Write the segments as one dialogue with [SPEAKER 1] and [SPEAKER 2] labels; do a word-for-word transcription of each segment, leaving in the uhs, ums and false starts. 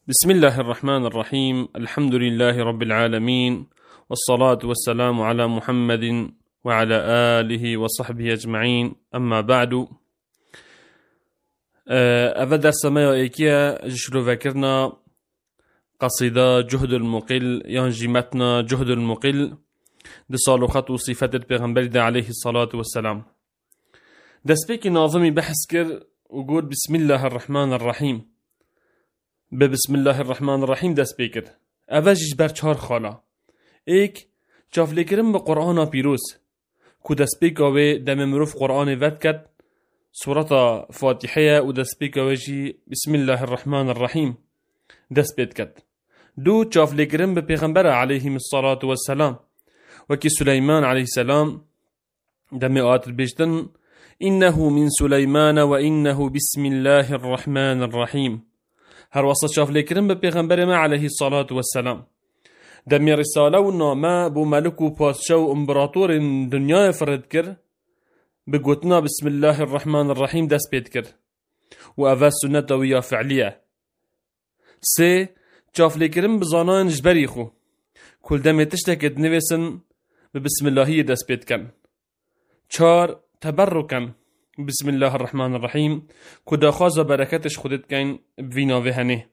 [SPEAKER 1] بسم الله الرحمن الرحيم. الحمد لله رب العالمين، والصلاة والسلام على محمد وعلى آله وصحبه أجمعين. أما بعد، أفا درس ما إيكيا جشلو فاكرنا قصيدة جهد المقل ينجي متنا جهد المقل دي صالوخات وصفات البيغمبر عليه الصلاة والسلام. دس بيكي ناظمي بحث كر وقول بسم الله الرحمن الرحيم. بسم الله الرحمن الرحيم دست بکر. اوجش بر چهار خالا. ایک چافلی کرم به قرآن پیروز. کو دست بکاوه دم مروف قرآن ود کد. سورة فاتحه و دست بکاوهی بسم الله الرحمن الرحیم دست بید کد. دو چافلی کرم به پیغمبر علیه الصلاة والسلام. وکی سلیمان علیه السلام دم آت البجدن إنه من سليمان وإنه بسم الله الرحمن الرحيم. هر وسط شاف لكرم بپیغمبر ما عليه الصلاة والسلام. دمی رساله و نامه بو ملک و پادشاه و امبراطور دنیا فرد کر بگوتنا بسم الله الرحمن الرحیم دست پید کر و اوه سنت ویا فعلیه. سه شاف لكرم بزانان جبری خو کل دمی تشتکت نویسن بسم اللهی دست پید کن. چار تبرکن بسم الله الرحمن الرحیم کدا خواز و برکتش خودت کن بوینا وهنه.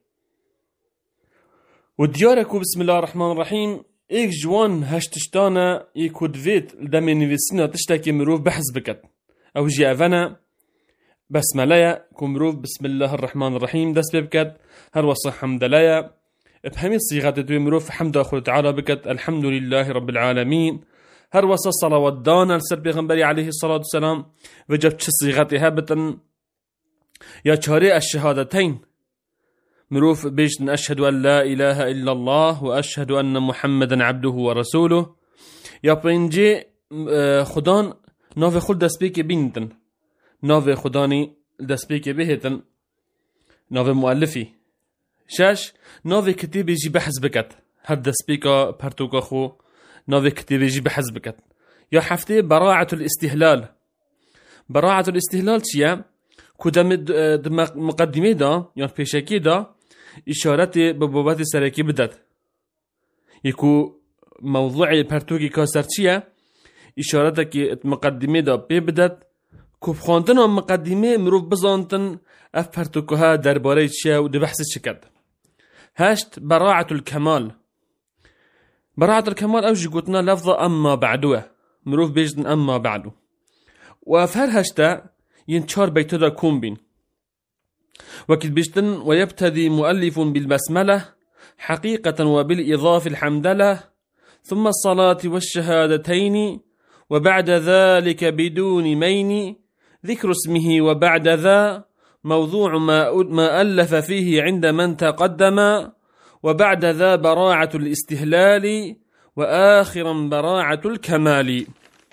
[SPEAKER 1] و دیارکو بسم الله الرحمن الرحیم ایک جوان هشتشتانه ایکو دوید دمی نویسینا تشتاکی مروف بحث بکد. او جی اونا بسملایه کو مروف بسم الله الرحمن الرحیم دست بکد. هر وصح حمدلایه بهمی صیغت دوی مروف حمد خود تعالی بکد الحمد لله رب العالمین. هر وصل صلوات دانا لسر بيغنبري عليه الصلاة والسلام وجب چه صيغتها بتن يا چاري الشهادتين مروف بيجن أشهد أن لا إله إلا الله وأشهد أن محمدا عبده ورسوله. يا بينجي خدان ناف خل دسبيك بينتن ناف خداني دسبيك بهتن ناف مؤلفي شاش ناف كتيب يجي بحث بكت هر دسبيكا پرتوكا خو ناوي كتير يجي بحزبكت. يا حفتي براعة الاستهلال. براعة الاستهلال چيا؟ كودم مقدمه دا يعني پیشکی دا اشارت ببابت سرکی بدد. يكو موضوع پرتوكي كاسر چيا؟ اشارت كي مقدمه دا بي بدد كو بخاندن مقدمه مروف بزانتن اف پرتوكها درباره چيا و دي بحث چكد. هشت براعة الكمال. براعة الكمال أوجي قلتنا لفظة أما بعدوه مروف بيجدن أما بعدو وفهر هشتا ينشار بيتدا كون بين وكد بيجدن ويبتدي مؤلف بالبسملة حقيقة وبالإضافة الحمدلة ثم الصلاة والشهادتين وبعد ذلك بدون مين ذكر اسمه وبعد ذا موضوع ما, ما ألف فيه عند من تقدم وبعد ذا براعة الاستهلال وآخرا براعة الكمال.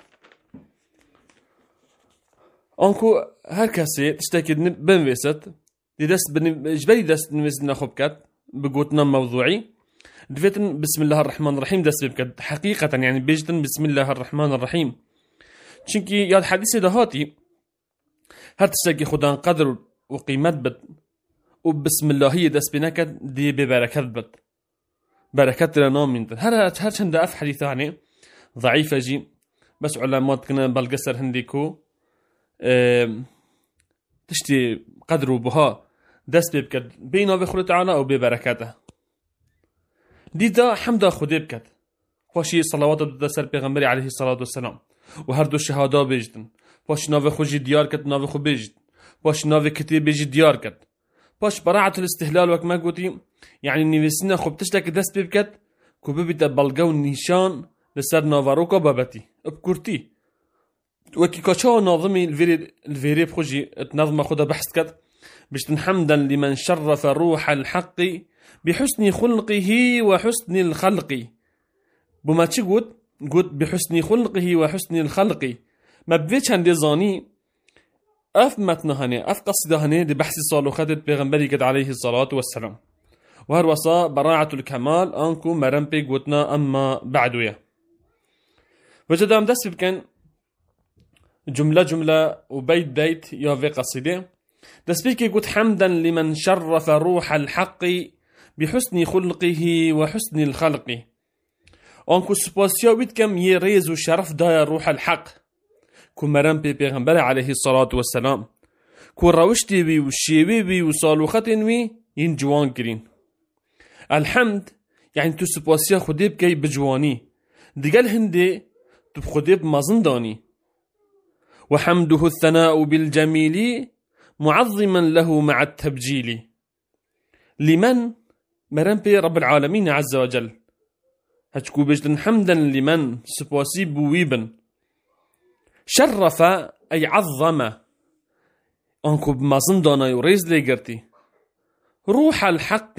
[SPEAKER 1] أنكو هركسي تشتكي بنويست دي دست جبري دست نويسنا خبكت بقوتنا موضوعي دفيتن بسم الله الرحمن الرحيم دست بكت حقيقة يعني بيجتن بسم الله الرحمن الرحيم چنكي ياد حديثي دهاتي هر تشتكي خدان قدر وقيمت بد وبسم الله هي دست بنكد دي ببركات بد بركات لنا من هر هر چند اف حديث عني ضعيفه جي بس علامات كنا بالقصر هنديكو اه تشتي قدروا بها دست بكد بينا بخلو تعالى او ببركاته دي دا حمد خدي بكد باشي صلوات بدسر پیغمبر عليه الصلاة والسلام وهر دو شهادا بيجدن باش ناوي خوجي ديار كد ناوي خو بيجد باش ناوي كتير بيجي ديار كد باش براعة الاستهلال وك ما قلتي يعني نيفسنا خب تشتك دست ببكت كو ببتا بلغو نيشان لسر نافاروكا بابتي بكورتي وكي كاشا ناظمي الفيري الفيري بخوجي اتنظم خدا بحث كت بشتن حمدا لمن شرف روح الحق بحسن خلقه وحسن الخلق. بما تشي قلت قلت بحسن خلقه وحسن الخلق ما بفيتش عندي زاني اف متنهاني اف قصدهاني دي بحث صالوخات پیغمبري قد عليه الصلاة والسلام. وهر وصا براعة الكمال انكو مرم بي قوتنا اما بعدوية وجدام دست بكن جملة جملة وبيت بيت يا في قصيدة دست بيكي قلت حمدا لمن شرف روح الحق بحسن خلقه وحسن الخلق. أنكو سباسيا ويتكم يريز وشرف دايا روح الحق كو مرم بي پیغمبر عليه الصلاة والسلام كو روشتي بي وشيوي بي وصالوختين بي ين جوان كرين. الحمد يعني تو سباسيا خودي بكي بجواني دقال هندي تو خودي بمازن داني. وحمده الثناء بالجميل معظما له مع التبجيل. لمن مرم بي رب العالمين عز وجل هتكو بجدن حمدا لمن سباسي بويبن شرف أي عظم أنكو بمازن دانا يريز ليقرتي روح الحق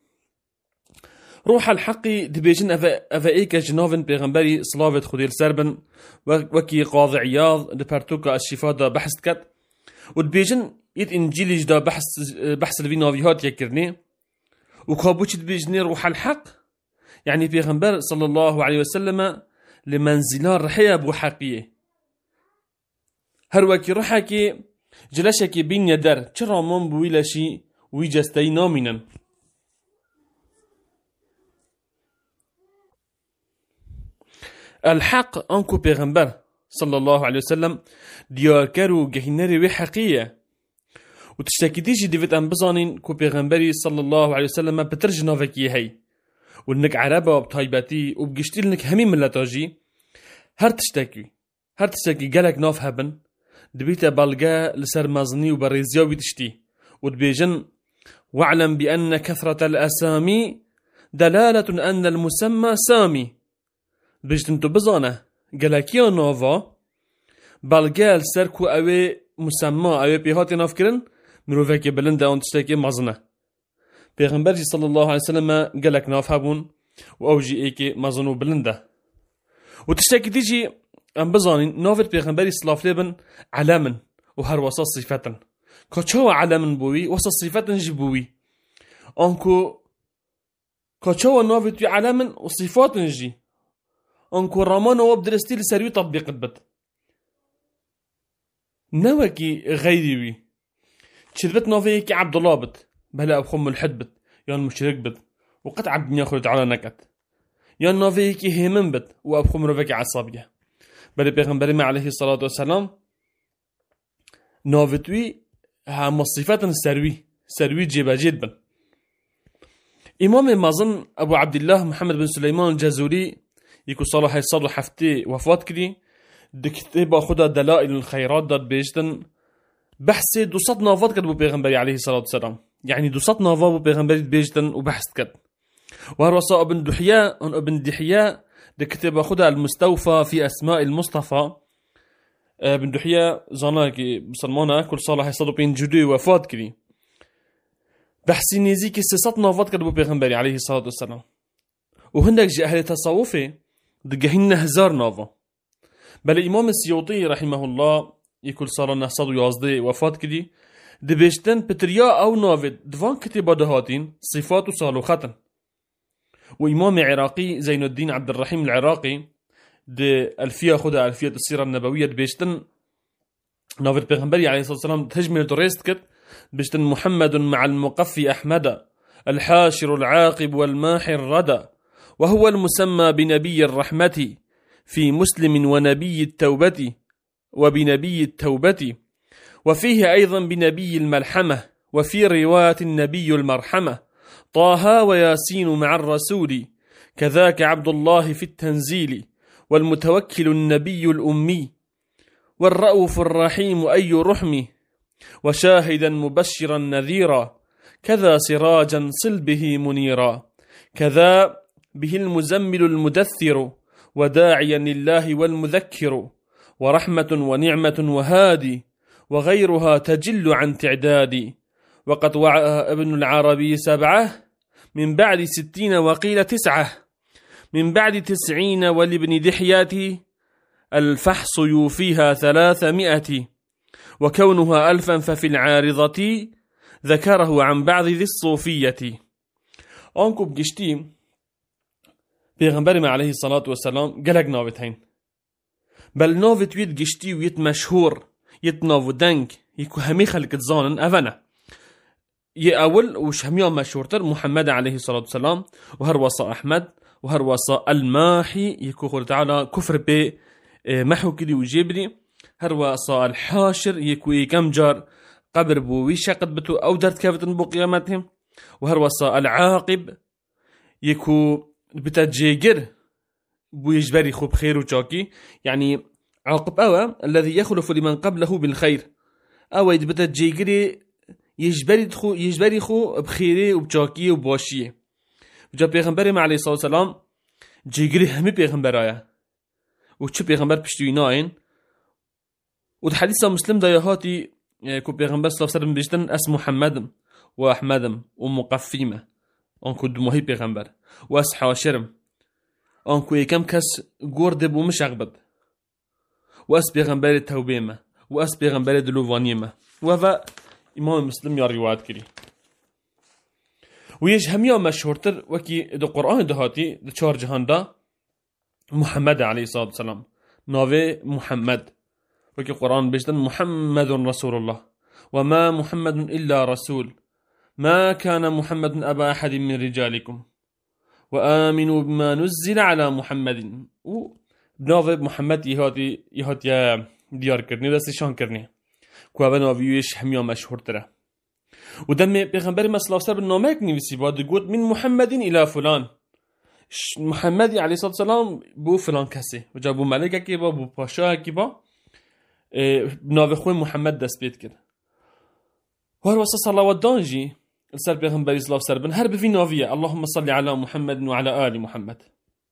[SPEAKER 1] روح الحق دبيجن أفا, أفا إيكا جنوفن بيغنبري صلافة خدير سربن وكي قاضي عياض دبارتوكا الشفاء دا بحث كت ودبيجن يت إنجيلي جدا بحث بحث الفي نافيهات يكرني وكابوش دبيجني روح الحق يعني بيغنبر صلى الله عليه وسلم لمنزلان رحية بو حقية هروكي روحكي جلشكي بين يدر چرامون بويلشي ويجستي نامنا. الحق أنكو بيغنبر صلى الله عليه وسلم دياركرو جهنري وحقية وتشتكي تيجي ديفيد أنبزانين كو بيغنبري صلى الله عليه وسلم بترجنا فكي هي ونك عربة وبطايباتي وبقشتيل نك همي ملتاجي هر تشتكي هر تشتكي جالك ناف هبن دبيتا بلغا لسر مازني وبريزيا ويتشتي ودبيجن واعلم بأن كثرة الأسامي دلالة أن المسمى سامي بيجتن تبزانه جالكيا نافا بلغا لسر كو اوي مسمى اوي بيهاتي نافكرن مروفاكي بلندا وان تشتكي مازنه پیغمبر صلى الله عليه وسلم قالك ناف هبون وأوجي إيكي مازنو بلنده وتشتكي تيجي أم بزانين نافر پیغمبر صلاف لبن علامن وهر وصا صفاتن كاچوا علامن بوي وصا صفاتن جي أنكو كاچوا نافر توي علامن وصفاتن جي أنكو رامان وابدرستي لسروي تطبيق بد نوكي غيري شربت نافيكي عبد الله بت بلا أبخم ملحد بت يان مشرك بت وقد عبد ياخذ على نكت يان نافيكي همن بت وأبخم رفيكي عصابية بل بيغمبري عليه الصلاة والسلام نافتوي هم الصفات السروي سروي جيبا جدا. إمام مازن أبو عبد الله محمد بن سليمان الجازوري يكو صلاح يصلح حفتي وفات كري دكتبا خدا دلائل الخيرات داد بيجتن بحثي دوسات نافات كد بو بيغمبري عليه الصلاة والسلام يعني دوسات نافات بو بيغمبري بيجتن وبحث كد وهروسا ابن دحياء ابن دحياء دكتبا خدا المستوفى في أسماء المصطفى ابن دحياء زاناكي مسلمانا كل صلاح يصلح بين جدوي وفات كري بحثي نيزيكي سيسات نافات كد بو بيغمبري عليه الصلاة والسلام وهندك جي أهل تصوفي دقهن هزار نافا بل الإمام السيوطي رحمه الله يكل صار نحصد يازدي وفات كدي دبيشتن بتريا أو نافد دوان كتبا دهاتين صفات وصالوختن. وإمام عراقي زين الدين عبد الرحيم العراقي دي ألفية خدا ألفية السيرة النبوية دبيشتن نافد بيغمبري عليه الصلاة والسلام تهجمل توريست كت بيشتن محمد مع المقفي أحمد الحاشر العاقب الماحي الردى وهو المسمى بنبي الرحمة في مسلم ونبي التوبة وبنبي التوبة وفيه أيضا بنبي الملحمة وفي رواية النبي المرحمة طه وياسين مع الرسول كذاك عبد الله في التنزيل والمتوكل النبي الأمي والرؤوف الرحيم أي رحم وشاهدا مبشرا نذيرا كذا سراجا صل به منيرا كذا به المزمل المدثر وداعيا لله والمذكر ورحمة ونعمة وهادي وغيرها تجل عن تعداد وقد وعى ابن العربي سبعة من بعد ستين وقيل تسعة من بعد تسعين ولابن دحية الفحص يوفيها ثلاثمائة وكونها ألفا ففي العارضة ذكره عن بعض ذي الصوفية. أنكو بجشتي بيغمبري عليه الصلاة والسلام قلق ناوتين بل ناوت ويت جشتي ويت مشهور يت ناو دنك يكو همي خلق تزانن أفنا ي أول وش هميان مشهورتر محمد عليه الصلاة والسلام وهر وصا أحمد وهر وصا الماحي يكو تعالى كفر ب محو كدي وجبري هر وصا الحاشر يكو كم جار قبر بو ويشقد بتو أو درت كافتن بو قيامتهم وهر وصا العاقب يكو بتجيجر بو يجبري خوب خير وجاكي يعني عاقب أوى الذي يخلف لمن قبله بالخير أو يدبت جيجري يجبري خو يجبري خو بخيره وبجاكيه وباشيه وجا پیغمبر ما عليه الصلاة والسلام جيجري همي پیغمبرايا وچه پیغمبر پشتويناين والحديث مسلم دايهاتي كو پیغمبر صلى الله عليه وسلم بيجتن اس محمد وأحمد ومقفيمة انكو دموهي پیغمبر واس حاشرم انكو يكم كس گورد بو مش اغبد واس پیغمبر توبيمه واس پیغمبر دلووانيمه وفا امام مسلم يا روايات كري ويش هميا مشهورتر وكي دو قرآن دهاتي دو چار جهان دا محمد عليه الصلاة والسلام ناوي محمد وكي قرآن بيجدن محمد رسول الله وما محمد إلا رسول ما كان محمد أبا أحد من رجالكم وآمنوا بما نزل على محمد وناوي محمد يهاتي يهاتي ديار كرني دستي شان كرني كوابا ناويوش هميا مشهورتره ودم پیغمبر صلى الله عليه وسلم نامه نویسی بعد گفت من محمد الى فلان محمد عليه الصلاه والسلام بو فلان کسی و جابو ملکه کی با بو پاشا کی با ناوه خو محمد دست بيت کرد هر واسه صلوات دانجي سر پیغمبر صلى الله عليه وسلم هر بفي ناويه اللهم صل على محمد وعلى ال محمد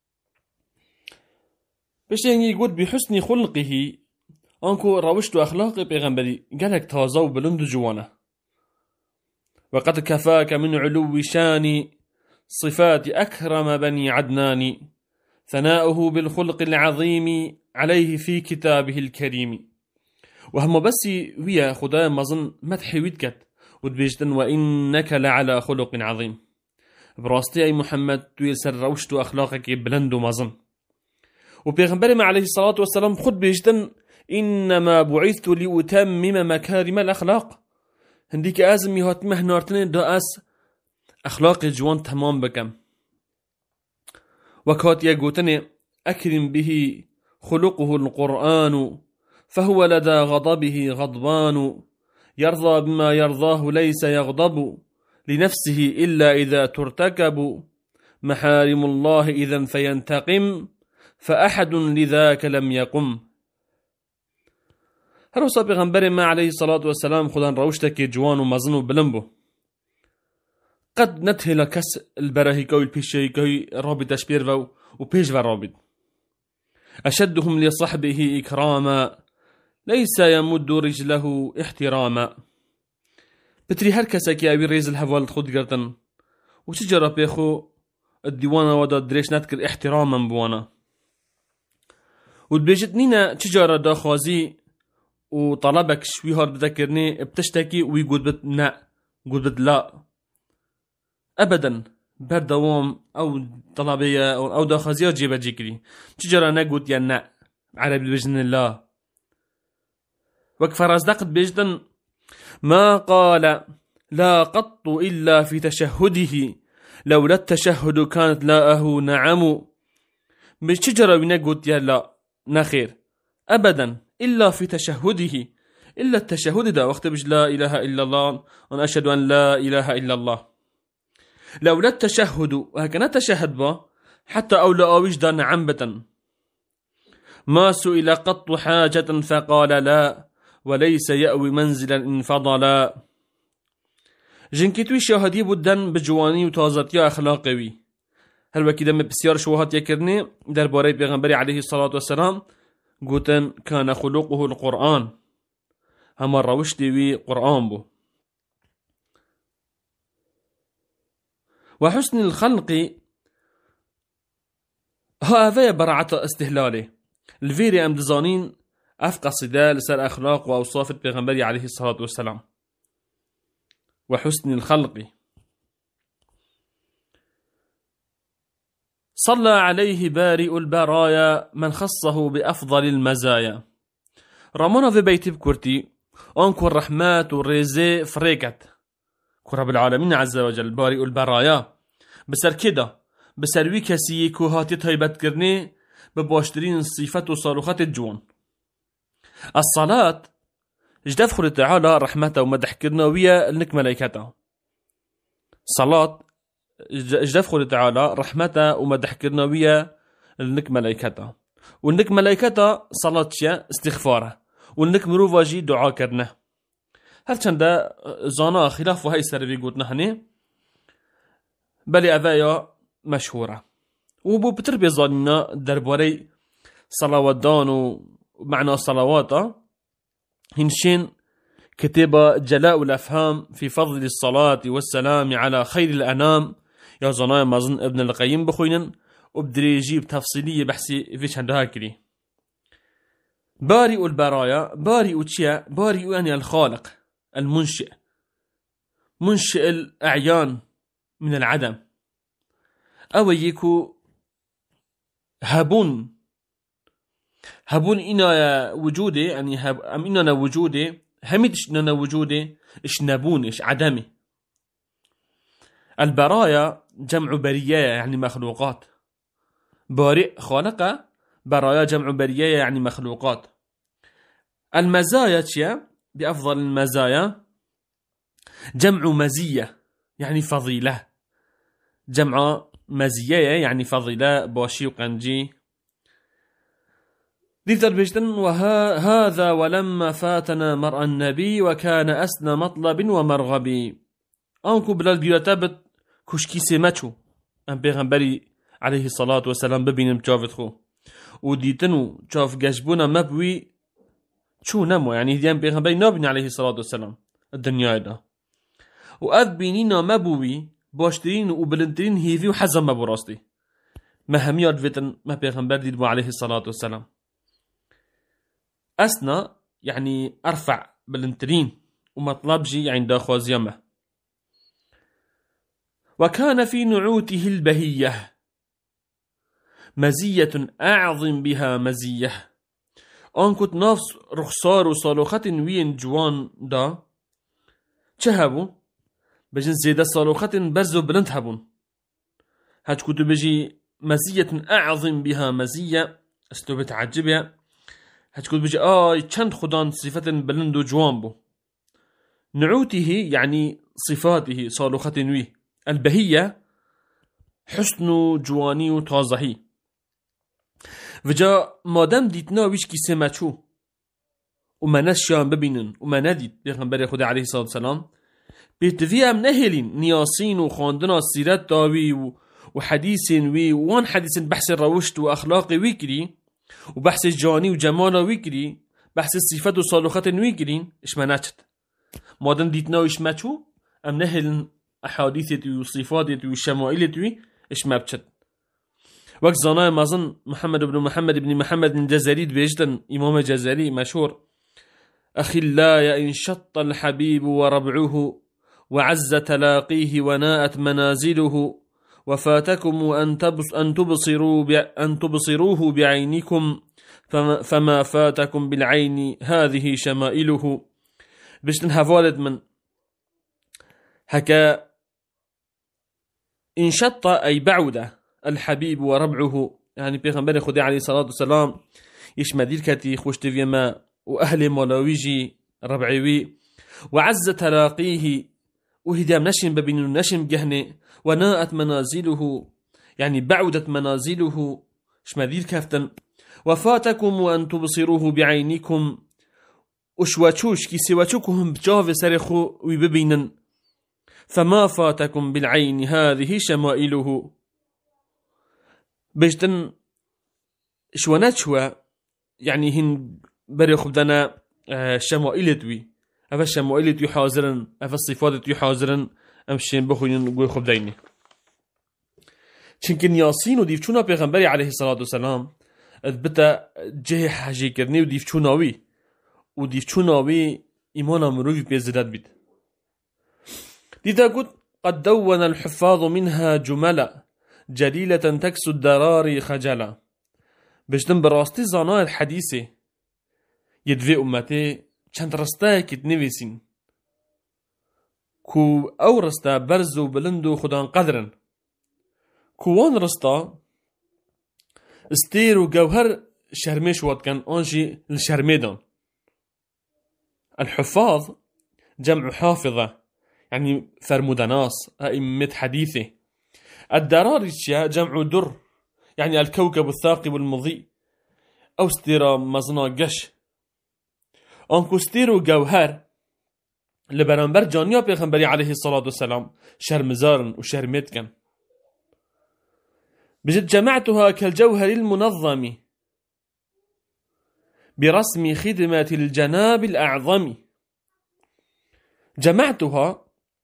[SPEAKER 1] باش يعني يقول بحسن خلقه انكو روشت اخلاق پیغمبري قالك تازه وبلند جوانه وقد كفاك من علو شان صفات أكرم بني عدنان ثناؤه بالخلق العظيم عليه في كتابه الكريم وهم بس ويا خدايا مظن مدحي ويدكت ودبيجتن وإنك لعلى خلق عظيم براستي أي محمد تويسر روشت أخلاقك بلند مظن وبيغمبر عليه الصلاة والسلام خد بيجتن إنما بعثت لأتمم مكارم الأخلاق هنديك ازم يهات مهنارتن دا اس اخلاق جوان تمام بكم وكات يقوتني اكرم به خلقه القرآن فهو لدى غضبه غضبان يرضى بما يرضاه ليس يغضب لنفسه إلا إذا ترتكب محارم الله إذا فينتقم فأحد لذاك لم يقم هر وصا پیغمبر ما عليه الصلاة والسلام خدان روشتك جوان ومزن وبلنبو قد نتهل كس البراهيكوي البيشيكوي رابط اشبير وبيش رابط أشدهم لصحبه إكراما ليس يمد رجله احتراما بتري هر كساكي أبي ريز الهوال خود قرتن وتجرى بيخو الديوانة ودا دريش نتكر احتراما بوانا ودبيجت نينا تجارة دا خوازي وطلبك شوي هار بذكرني بتشتكي ويقول بت نا قول بت لا أبدا بردوام أو طلبية أو, أو دا خوازي جيبا جيكري تجارة نقول يا نا عربي بجن الله وكفر أصدقت بجدن ما قال لا قط إلا في تشهده لولا التشهد كانت لاءه نعم بشجرة ونقول يا لا نخير أبدا إلا في تشهده إلا التشهد دا وقت بج لا إله إلا الله أنا أشهد أن لا إله إلا الله لولا التشهد وهكذا تشهد با حتى أولا أوجد نعمبة ما سئل قط حاجة فقال لا وليس يأوي منزلا انفضلا جنكتوي شهادي بدن بجواني وتازرتي أخلاقوي هل وكذا بسيار شوهات يكرني در باري پیغمبر عليه الصلاة والسلام قوتن كان خلقه القرآن هما روشتي وي قرآن بو وحسن الخلق هذا برعة استهلاله الفيري أم دزانين أفقى صدا لسر أخلاق وأوصاف البيغمبري عليه الصلاة والسلام وحسن الخلق صلى عليه بارئ البرايا من خصه بأفضل المزايا رمونا في بيت بكورتي أنكو الرحمات والرزي فريكت كرب العالمين عز وجل بارئ البرايا بسر كده بسر وي كسي كو هاتي تايبت كرني بباشترين صفات وصاروخات الجوان. الصلاة جدف خلق تعالى رحمته ومدح كرنا ويا لنك ملايكته. صلاة جدف خلق تعالى رحمته ومدح كرنا ويا لنك ملايكته. ولنك ملايكته صلاة شيء استغفاره. ولنك مروفاجي دعاء كرنا. هل چند زانا خلاف وهي سربي قوتنا هني بلي أذايا مشهورة وبو بتربي ظاننا درباري صلوات دان ومعنى صلواتا هنشين كتابة جلاء الأفهام في فضل الصلاة والسلام على خير الأنام يا زنايا مازن ابن القيم بخوينن وبدري يجيب تفصيلية بحثي فيش عندها كري. بارئ البرايا بارئ تشيا بارئ يعني الخالق المنشئ منشئ الأعيان من العدم أو يكو هبون هبون إنا وجودي يعني هب أم إننا وجودي هميدش إننا وجودي إش نبون إش عدمي. البرايا جمع برية يعني مخلوقات بارئ خالقة برايا جمع برية يعني مخلوقات. المزايا تشيا بأفضل المزايا جمع مزية يعني فضيلة جمع مزية يعني فضيلة باشي وقنجي ديتر بيجتن وهذا ولما فاتنا مرأى النبي وكان أسنى مطلب ومرغبي. أنكو بلال بيرتبط كشكي سمتشو أم بيغنبري عليه الصلاة والسلام ببينم جافت خو وديتنو جاف جشبونا مبوي شو نمو يعني هديان بيغنبري نابني عليه الصلاة والسلام الدنيا دا وأذ بينينا مبوي باشترين وبلنترين هيفي وحزم مبو راستي ما هميات فيتن ما بيغنبر ديدبو عليه الصلاة والسلام. أسنى يعني أرفع بلنترين ومطلبجي يعني داخواز يمه. وكان في نعوته البهية مزية أعظم بها مزية أنكت نفس رخصار وصالوخة وين جوان دا چهبو بجن زيادة صالوخة برزو بلند هبون هاج كنت بجي مزية أعظم بها مزية استو بتعجبها هاج كنت بجي آي چند خدان صفة بلند و جوان بو. نعوته يعني صفاته صالوخة وي البهية حسن جواني وتازهي وجا مادام ديتنا ويش كي سمچو وما نشيان ببينن وما نديت بيغنبري خدا عليه الصلاة والسلام بيتفيهم نهلين نياسين وخاندنا سيرات داوي وحديث وي وان حديث بحث الروشت وأخلاقي ويكري وبحث الجاني وجمالا ويكري بحث الصفات وصالوخات ويكرين إش ما ناتت مادام ديتنا ويش مچو أم نهلين أحاديثتي وصفاتي وشمائلتي إش ما بچت. وقت زناي مازن محمد بن محمد بن محمد بن جزري بيجدن إمام جزري مشهور أخي لا إن شط الحبيب وربعه وعز تلاقيه وناءت منازله وفاتكم أن أن تبصروا أن تبصروه بعينكم فما, فما فاتكم بالعين هذه شمائله. بيجدن هفالد من هكا إن شط أي بعودة الحبيب وربعه يعني بيغنبري خدي عليه الصلاة والسلام إيش مدير كتي خوش تفيما وأهل ملاويجي ربعوي وعز تلاقيه وهدام نشم ببين نشم جهني وناءت منازله يعني بعودت منازله إيش مدير كفتن وفاتكم وأن تبصروه بعينكم وشواتشوش كي سواتشوكهم بجاف سرخو ويببينن فما فاتكم بالعين هذه شمائله. بجتن شوانات شوا يعني هن بري خبدنا شمائلتوي أفا شمائلتوي حاضرا أفا الصفاتتوي حاضرا أمشين بخوين نقول خبديني چنكن ياسين وديفچونا پیغمبري عليه الصلاة والسلام بتا جه حاجي كرني وديفچوناوي وديفچوناوي إيمانا مروفي بيزداد بيت. لذا قلت قد دون الحفاظ منها جملا جليلة تكسو الدراري خجلا. بجدن براستي زانا الحديثة يدفي أمتي چند رستاي كت نويسين كو او رستا برزو بلندو خدان قدرن كوان رستا استيرو جوهر شرميش وات كان انجي الشرميدان. الحفاظ جمع حافظة يعني فرمودناس أئمة حديثة. الدراريشيا جمع در يعني الكوكب الثاقب المضيء أو ستيرا مزنا قش. أنكو ستيرو جوهر لبرانبر جانيا بيغنبري عليه الصلاة والسلام شرمزارن وشرميت كان. بجد جمعتها كالجوهر المنظم برسم خدمة الجناب الأعظم. جمعتها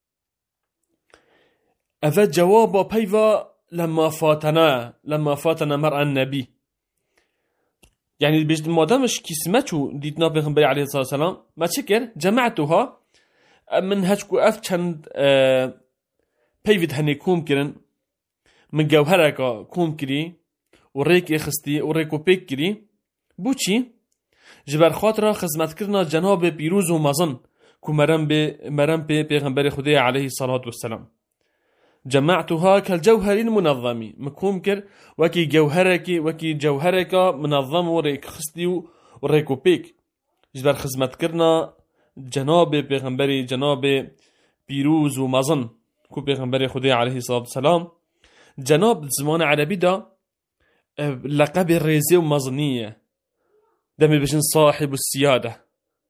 [SPEAKER 1] أفاد جواب بيفا لما فاتنا لما فاتنا مرأى النبي يعني بجد مادامش كسمتو ديتنا بيغنبري عليه الصلاة والسلام ما تشكر جمعتها من هجكو أف چند بيفت هني كوم كرن من جوهرك كوم كري وريك يخستي وريكو بيك كري بوچي جبر خاطر خدمت كرنا جناب بيروز و مزن كو مرم بي مرم بي پیغمبر خدا عليه الصلاة والسلام. جمعتها كالجوهر المنظم مكوم كر وكي جوهرك وكي جوهرك منظم وريك خستي وريكو بيك جبر خدمت كرنا جناب پیغمبر جناب بيروز و مزن كو پیغمبر خدا عليه الصلاة والسلام. جناب زمان عربي دا لقب الريزي ومزنية دمي بشن صاحب السيادة.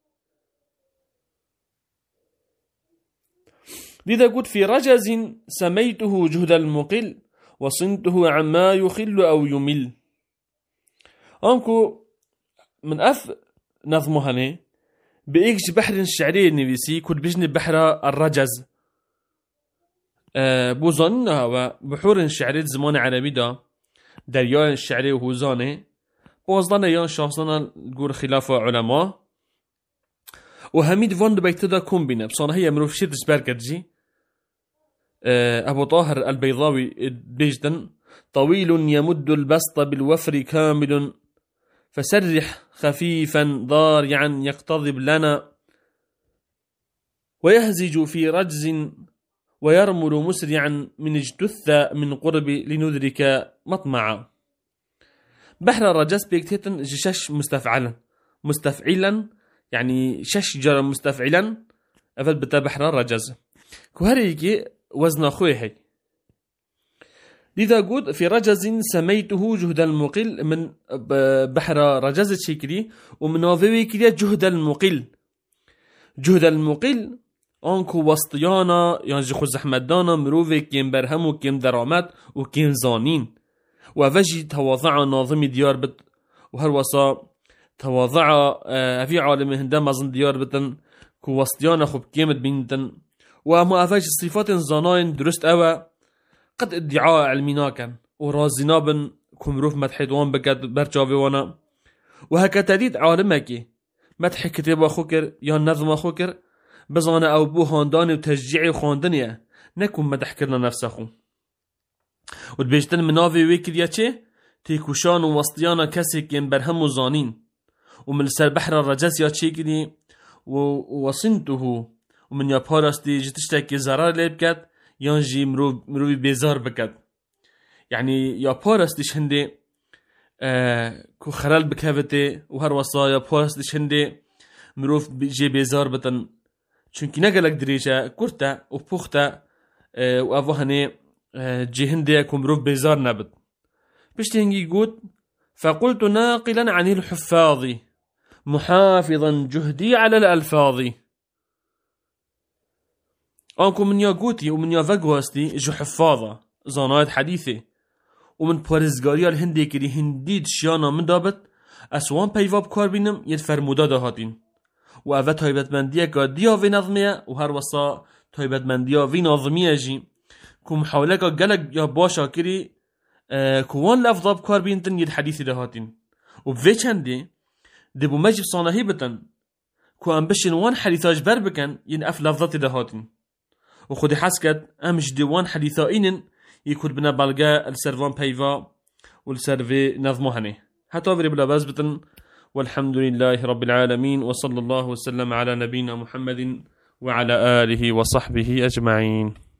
[SPEAKER 1] لذا قلت في رجز سميته جهد المقل وصنته عما يخل أو يمل. أنكو من أف نظمهني بإيكش بحر الشعري النبيسي كنت بجن بحر الرجز أه بوزانها وبحور الشعري زمان عربي دا دريان الشعري وهوزانه بوزدان يان شخصنا نقول خلاف علماء وهميد فان بيت دا كوم بينا بصانه هي مروف شير تشبركت جي أه أبو طاهر البيضاوي بيجدن طويل يمد البسط بالوفر كامل فسرح خفيفا ضارعا يقتضب لنا ويهزج في رجز ويرمل مسرعا من اجتث من قرب لندرك مطمعا. بحر الرجز بيكتيتن جشش مستفعلا مستفعلا يعني شش جرى مستفعلا أفل بتا بحر الرجز كوهريكي وزن أخوي. لذا قد في رجز سميته جهد المقل من بحر رجز الشكري ومن وفوي كريا جهد المقل. جهد المقل آنكو وسطيانا يعني جخو زحمدانا مروفي كيم برهم و كيم درامت و كيم زانين وفجي تواضع ناظم ديار بت وهر وصا تواضع في عالم هندا مزن ديار بتن كو وسطيانا خوب كيمت بينتن وما أفاج صفات زاناين درست أوا قد ادعاء علمينا كان ورازينا بن كمروف مدحيدوان بكت برجاوي وانا وهكا تديد عالمكي مدح كتاب أخوكر يا نظم أخوكر بزانا أو بو هانداني وتشجيعي وخاندنيا نكون مدح كرنا نفس أخو ودبيجتن مناوي ويكر يا چه تيكوشان ووسطيانا كسي كين برهم وزانين ومن سر بحر الرجس يا چه كدي ووصنته ومن يا بارستي جتشتاكي زرار ليبكت يانجي مرو مروي بيزار بكت يعني يا بارستيش هندي آه كو خرال بكهفتي وهر وصايا بارستيش هندي مروف جي بيزار بتن چونكي نقلك دريجة كورتا وبوختا آه وأفوهني آه جي هندي كو مروف بيزار نبت بشتهنجي قوت فقلت ناقلا عن الحفاظ محافظا جهدي على الألفاظ. أنكم من ياقوتي ومن يافقوستي جو حفاظة زانات حديثة ومن بارزگاريا الهندي كري هنديد شيانا من دابت أسوان بيواب كار بينم يتفرمودا دهاتين وأفا تايبت مندية كا ديا في نظمية وهر وصا تايبت مندية في نظمية جي كو محاولة كا قلق يا باشا كري اه كوان لفظاب كار بينتن يد حديثي دهاتين وبفي چندي دبو مجب صانهي بتن كو أنبشن وان حديثاج بر بكن ين أف لفظات دهاتين وخودي حسكت أمش ديوان حديثائين يكون بنا بلغا السرفان بيفا والسرفي نظمهني حتى فري بلا بازبتن والحمد لله رب العالمين وصلى الله وسلم على نبينا محمد وعلى آله وصحبه أجمعين.